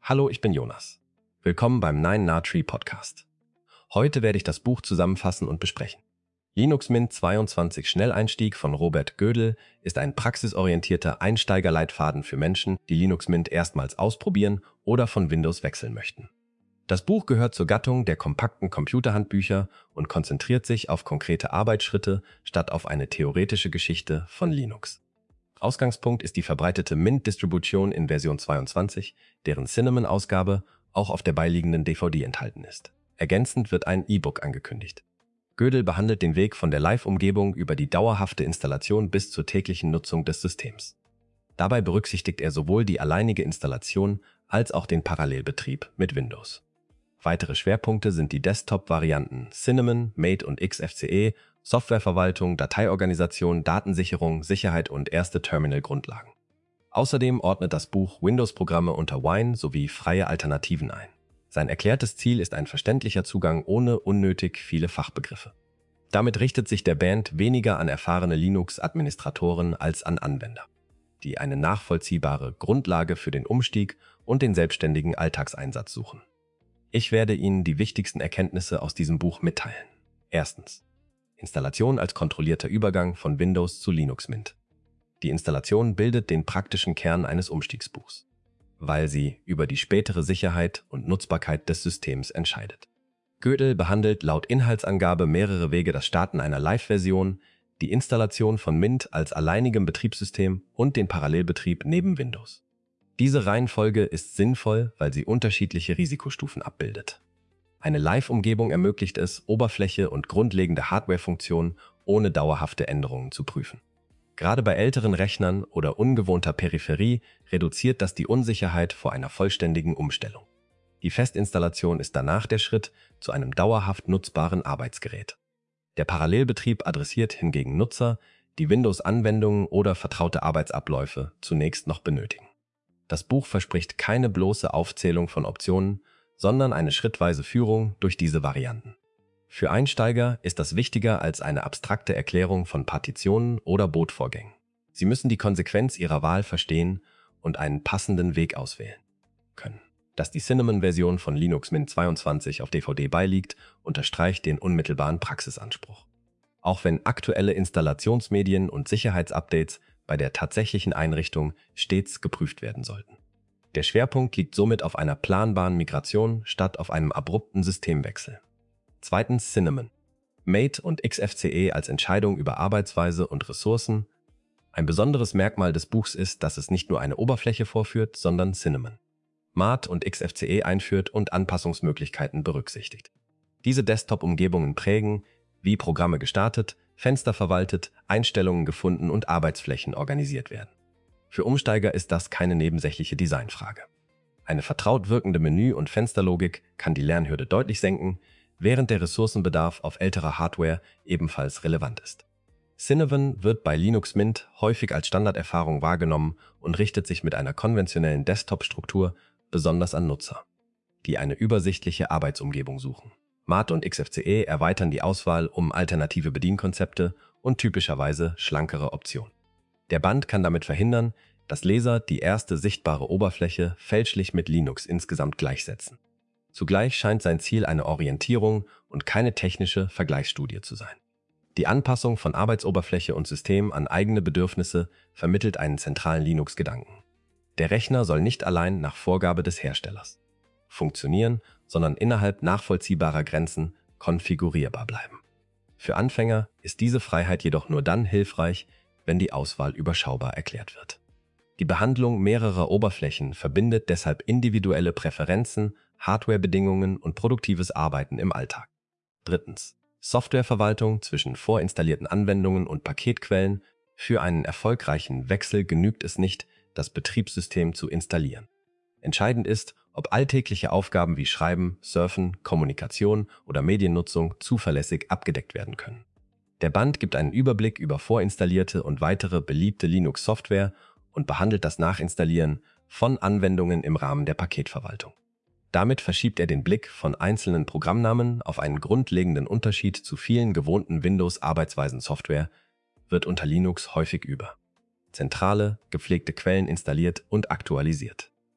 Hallo, ich bin Jonas. Willkommen beim 9na Podcast. Heute werde ich das Buch zusammenfassen und besprechen. Linux Mint 22 Schnelleinstieg von Robert Gödel ist ein praxisorientierter Einsteigerleitfaden für Menschen, die Linux Mint erstmals ausprobieren oder von Windows wechseln möchten. Das Buch gehört zur Gattung der kompakten Computerhandbücher und konzentriert sich auf konkrete Arbeitsschritte statt auf eine theoretische Geschichte von Linux. Ausgangspunkt ist die verbreitete Mint-Distribution in Version 22, deren Cinnamon-Ausgabe auch auf der beiliegenden DVD enthalten ist. Ergänzend wird ein E-Book angekündigt. Gödel behandelt den Weg von der Live-Umgebung über die dauerhafte Installation bis zur täglichen Nutzung des Systems. Dabei berücksichtigt er sowohl die alleinige Installation als auch den Parallelbetrieb mit Windows. Weitere Schwerpunkte sind die Desktop-Varianten Cinnamon, Mate und XFCE, Softwareverwaltung, Dateiorganisation, Datensicherung, Sicherheit und erste Terminal-Grundlagen. Außerdem ordnet das Buch Windows-Programme unter Wine sowie freie Alternativen ein. Sein erklärtes Ziel ist ein verständlicher Zugang ohne unnötig viele Fachbegriffe. Damit richtet sich der Band weniger an erfahrene Linux-Administratoren als an Anwender, die eine nachvollziehbare Grundlage für den Umstieg und den selbstständigen Alltagseinsatz suchen. Ich werde Ihnen die wichtigsten Erkenntnisse aus diesem Buch mitteilen. Erstens. Installation als kontrollierter Übergang von Windows zu Linux Mint. Die Installation bildet den praktischen Kern eines Umstiegsbuchs, weil sie über die spätere Sicherheit und Nutzbarkeit des Systems entscheidet. Gödel behandelt laut Inhaltsangabe mehrere Wege: das Starten einer Live-Version, die Installation von Mint als alleinigem Betriebssystem und den Parallelbetrieb neben Windows. Diese Reihenfolge ist sinnvoll, weil sie unterschiedliche Risikostufen abbildet. Eine Live-Umgebung ermöglicht es, Oberfläche und grundlegende Hardware-Funktionen ohne dauerhafte Änderungen zu prüfen. Gerade bei älteren Rechnern oder ungewohnter Peripherie reduziert das die Unsicherheit vor einer vollständigen Umstellung. Die Festinstallation ist danach der Schritt zu einem dauerhaft nutzbaren Arbeitsgerät. Der Parallelbetrieb adressiert hingegen Nutzer, die Windows-Anwendungen oder vertraute Arbeitsabläufe zunächst noch benötigen. Das Buch verspricht keine bloße Aufzählung von Optionen, sondern eine schrittweise Führung durch diese Varianten. Für Einsteiger ist das wichtiger als eine abstrakte Erklärung von Partitionen oder Bootvorgängen. Sie müssen die Konsequenz ihrer Wahl verstehen und einen passenden Weg auswählen können. Dass die Cinnamon-Version von Linux Mint 22 auf DVD beiliegt, unterstreicht den unmittelbaren Praxisanspruch. Auch wenn aktuelle Installationsmedien und Sicherheitsupdates bei der tatsächlichen Einrichtung stets geprüft werden sollten. Der Schwerpunkt liegt somit auf einer planbaren Migration statt auf einem abrupten Systemwechsel. Zweitens Cinnamon. Mate und XFCE als Entscheidung über Arbeitsweise und Ressourcen. Ein besonderes Merkmal des Buchs ist, dass es nicht nur eine Oberfläche vorführt, sondern Cinnamon, Mate und XFCE einführt und Anpassungsmöglichkeiten berücksichtigt. Diese Desktop-Umgebungen prägen, wie Programme gestartet, Fenster verwaltet, Einstellungen gefunden und Arbeitsflächen organisiert werden. Für Umsteiger ist das keine nebensächliche Designfrage. Eine vertraut wirkende Menü- und Fensterlogik kann die Lernhürde deutlich senken, während der Ressourcenbedarf auf älterer Hardware ebenfalls relevant ist. Cinnamon wird bei Linux Mint häufig als Standarderfahrung wahrgenommen und richtet sich mit einer konventionellen Desktop-Struktur besonders an Nutzer, die eine übersichtliche Arbeitsumgebung suchen. Mate und XFCE erweitern die Auswahl um alternative Bedienkonzepte und typischerweise schlankere Optionen. Der Band kann damit verhindern, dass Leser die erste sichtbare Oberfläche fälschlich mit Linux insgesamt gleichsetzen. Zugleich scheint sein Ziel eine Orientierung und keine technische Vergleichsstudie zu sein. Die Anpassung von Arbeitsoberfläche und System an eigene Bedürfnisse vermittelt einen zentralen Linux-Gedanken. Der Rechner soll nicht allein nach Vorgabe des Herstellers funktionieren, sondern innerhalb nachvollziehbarer Grenzen konfigurierbar bleiben. Für Anfänger ist diese Freiheit jedoch nur dann hilfreich, wenn die Auswahl überschaubar erklärt wird. Die Behandlung mehrerer Oberflächen verbindet deshalb individuelle Präferenzen, Hardwarebedingungen und produktives Arbeiten im Alltag. Drittens. Softwareverwaltung zwischen vorinstallierten Anwendungen und Paketquellen. Für einen erfolgreichen Wechsel genügt es nicht, das Betriebssystem zu installieren. Entscheidend ist, ob alltägliche Aufgaben wie Schreiben, Surfen, Kommunikation oder Mediennutzung zuverlässig abgedeckt werden können. Der Band gibt einen Überblick über vorinstallierte und weitere beliebte Linux-Software und behandelt das Nachinstallieren von Anwendungen im Rahmen der Paketverwaltung. Damit verschiebt er den Blick von einzelnen Programmnamen auf einen grundlegenden Unterschied zu vielen gewohnten Windows-Arbeitsweisen-Software, wird unter Linux häufig über zentrale, gepflegte Quellen installiert und aktualisiert.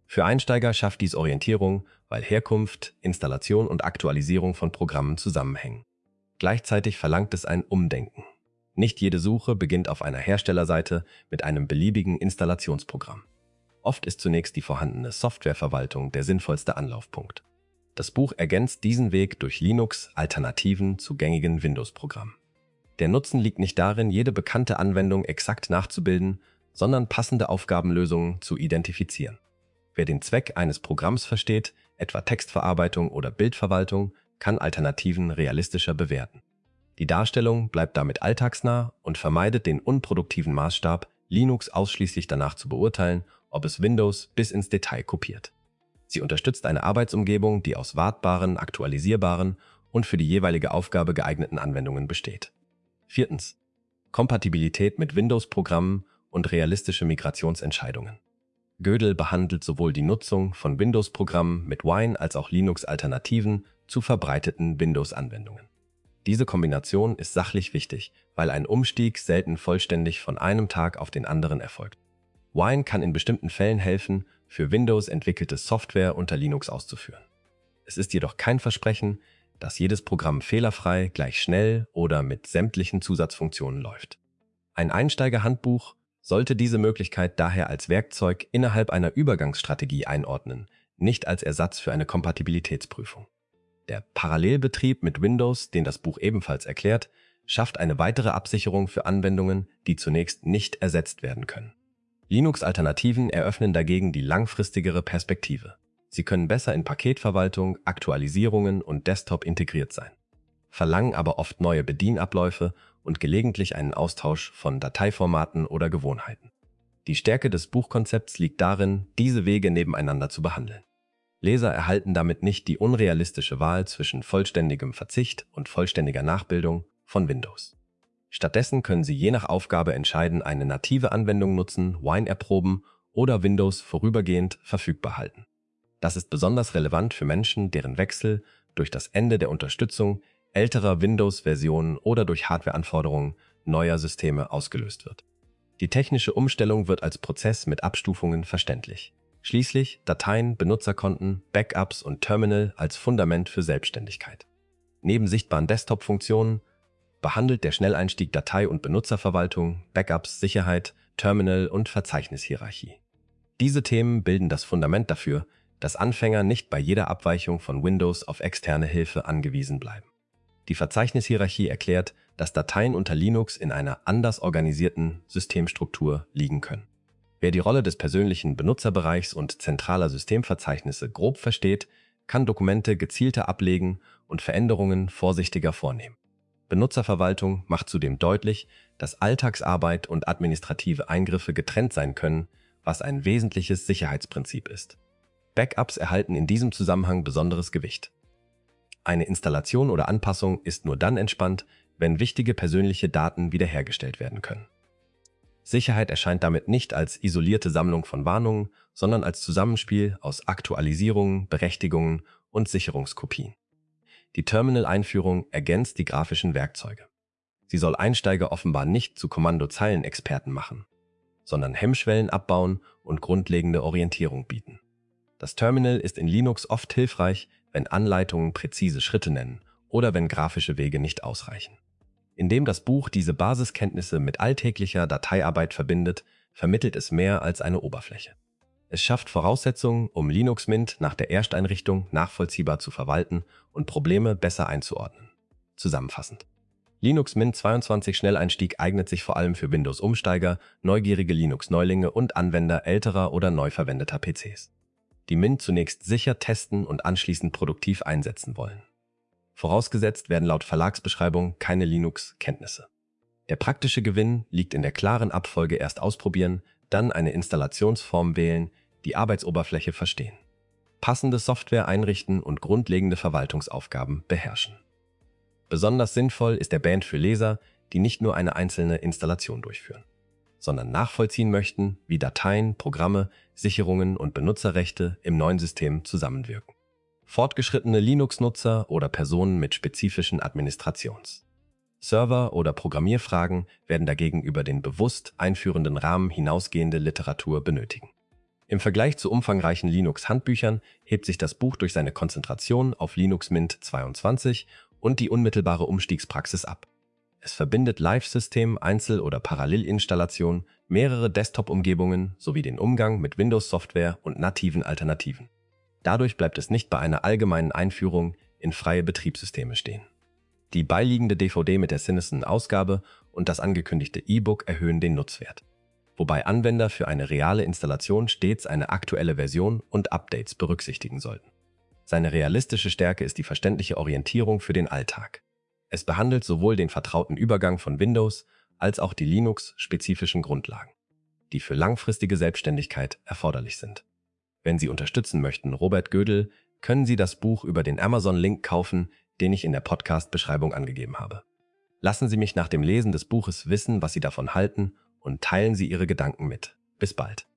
Für Einsteiger schafft dies Orientierung, weil Herkunft, Installation und Aktualisierung von Programmen zusammenhängen. Gleichzeitig verlangt es ein Umdenken. Nicht jede Suche beginnt auf einer Herstellerseite mit einem beliebigen Installationsprogramm. Oft ist zunächst die vorhandene Softwareverwaltung der sinnvollste Anlaufpunkt. Das Buch ergänzt diesen Weg durch Linux-Alternativen zu gängigen Windows-Programmen. Der Nutzen liegt nicht darin, jede bekannte Anwendung exakt nachzubilden, sondern passende Aufgabenlösungen zu identifizieren. Wer den Zweck eines Programms versteht, etwa Textverarbeitung oder Bildverwaltung, kann Alternativen realistischer bewerten. Die Darstellung bleibt damit alltagsnah und vermeidet den unproduktiven Maßstab, Linux ausschließlich danach zu beurteilen, ob es Windows bis ins Detail kopiert. Sie unterstützt eine Arbeitsumgebung, die aus wartbaren, aktualisierbaren und für die jeweilige Aufgabe geeigneten Anwendungen besteht. 4. Kompatibilität mit Windows-Programmen und realistische Migrationsentscheidungen. Gödel behandelt sowohl die Nutzung von Windows-Programmen mit Wine als auch Linux-Alternativen zu verbreiteten Windows-Anwendungen. Diese Kombination ist sachlich wichtig, weil ein Umstieg selten vollständig von einem Tag auf den anderen erfolgt. Wine kann in bestimmten Fällen helfen, für Windows entwickelte Software unter Linux auszuführen. Es ist jedoch kein Versprechen, dass jedes Programm fehlerfrei, gleich schnell oder mit sämtlichen Zusatzfunktionen läuft. Ein Einsteigerhandbuch sollte diese Möglichkeit daher als Werkzeug innerhalb einer Übergangsstrategie einordnen, nicht als Ersatz für eine Kompatibilitätsprüfung. Der Parallelbetrieb mit Windows, den das Buch ebenfalls erklärt, schafft eine weitere Absicherung für Anwendungen, die zunächst nicht ersetzt werden können. Linux-Alternativen eröffnen dagegen die langfristigere Perspektive. Sie können besser in Paketverwaltung, Aktualisierungen und Desktop integriert sein, verlangen aber oft neue Bedienabläufe und gelegentlich einen Austausch von Dateiformaten oder Gewohnheiten. Die Stärke des Buchkonzepts liegt darin, diese Wege nebeneinander zu behandeln. Leser erhalten damit nicht die unrealistische Wahl zwischen vollständigem Verzicht und vollständiger Nachbildung von Windows. Stattdessen können sie je nach Aufgabe entscheiden, eine native Anwendung nutzen, Wine erproben oder Windows vorübergehend verfügbar halten. Das ist besonders relevant für Menschen, deren Wechsel durch das Ende der Unterstützung älterer Windows-Versionen oder durch Hardwareanforderungen neuer Systeme ausgelöst wird. Die technische Umstellung wird als Prozess mit Abstufungen verständlich. Schließlich Dateien, Benutzerkonten, Backups und Terminal als Fundament für Selbstständigkeit. Neben sichtbaren Desktop-Funktionen behandelt der Schnelleinstieg Datei- und Benutzerverwaltung, Backups, Sicherheit, Terminal und Verzeichnisshierarchie. Diese Themen bilden das Fundament dafür, dass Anfänger nicht bei jeder Abweichung von Windows auf externe Hilfe angewiesen bleiben. Die Verzeichnisshierarchie erklärt, dass Dateien unter Linux in einer anders organisierten Systemstruktur liegen können. Wer die Rolle des persönlichen Benutzerbereichs und zentraler Systemverzeichnisse grob versteht, kann Dokumente gezielter ablegen und Veränderungen vorsichtiger vornehmen. Benutzerverwaltung macht zudem deutlich, dass Alltagsarbeit und administrative Eingriffe getrennt sein können, was ein wesentliches Sicherheitsprinzip ist. Backups erhalten in diesem Zusammenhang besonderes Gewicht. Eine Installation oder Anpassung ist nur dann entspannt, wenn wichtige persönliche Daten wiederhergestellt werden können. Sicherheit erscheint damit nicht als isolierte Sammlung von Warnungen, sondern als Zusammenspiel aus Aktualisierungen, Berechtigungen und Sicherungskopien. Die Terminal-Einführung ergänzt die grafischen Werkzeuge. Sie soll Einsteiger offenbar nicht zu Kommandozeilenexperten machen, sondern Hemmschwellen abbauen und grundlegende Orientierung bieten. Das Terminal ist in Linux oft hilfreich, wenn Anleitungen präzise Schritte nennen oder wenn grafische Wege nicht ausreichen. Indem das Buch diese Basiskenntnisse mit alltäglicher Dateiarbeit verbindet, vermittelt es mehr als eine Oberfläche. Es schafft Voraussetzungen, um Linux Mint nach der Ersteinrichtung nachvollziehbar zu verwalten und Probleme besser einzuordnen. Zusammenfassend: Linux Mint 22 Schnelleinstieg eignet sich vor allem für Windows-Umsteiger, neugierige Linux-Neulinge und Anwender älterer oder neu verwendeter PCs, die Mint zunächst sicher testen und anschließend produktiv einsetzen wollen. Vorausgesetzt werden laut Verlagsbeschreibung keine Linux-Kenntnisse. Der praktische Gewinn liegt in der klaren Abfolge: erst ausprobieren, dann eine Installationsform wählen, die Arbeitsoberfläche verstehen, passende Software einrichten und grundlegende Verwaltungsaufgaben beherrschen. Besonders sinnvoll ist der Band für Leser, die nicht nur eine einzelne Installation durchführen, sondern nachvollziehen möchten, wie Dateien, Programme, Sicherungen und Benutzerrechte im neuen System zusammenwirken. Fortgeschrittene Linux-Nutzer oder Personen mit spezifischen Administrations-, Server- oder Programmierfragen werden dagegen über den bewusst einführenden Rahmen hinausgehende Literatur benötigen. Im Vergleich zu umfangreichen Linux-Handbüchern hebt sich das Buch durch seine Konzentration auf Linux Mint 22 und die unmittelbare Umstiegspraxis ab. Es verbindet Live-System, Einzel- oder Parallelinstallation, mehrere Desktop-Umgebungen sowie den Umgang mit Windows-Software und nativen Alternativen. Dadurch bleibt es nicht bei einer allgemeinen Einführung in freie Betriebssysteme stehen. Die beiliegende DVD mit der Cinesen-Ausgabe und das angekündigte E-Book erhöhen den Nutzwert, wobei Anwender für eine reale Installation stets eine aktuelle Version und Updates berücksichtigen sollten. Seine realistische Stärke ist die verständliche Orientierung für den Alltag. Es behandelt sowohl den vertrauten Übergang von Windows als auch die Linux-spezifischen Grundlagen, die für langfristige Selbstständigkeit erforderlich sind. Wenn Sie unterstützen möchten, Robert Gödel, können Sie das Buch über den Amazon-Link kaufen, den ich in der Podcast-Beschreibung angegeben habe. Lassen Sie mich nach dem Lesen des Buches wissen, was Sie davon halten, und teilen Sie Ihre Gedanken mit. Bis bald.